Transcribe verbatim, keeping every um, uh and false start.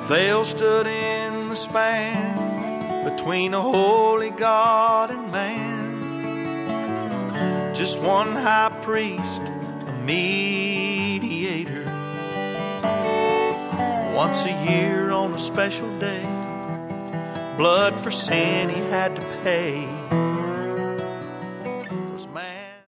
Veil stood in the span between a holy God and man. Just one high priest, a mediator. Once a year on a special day, blood for sin he had to pay.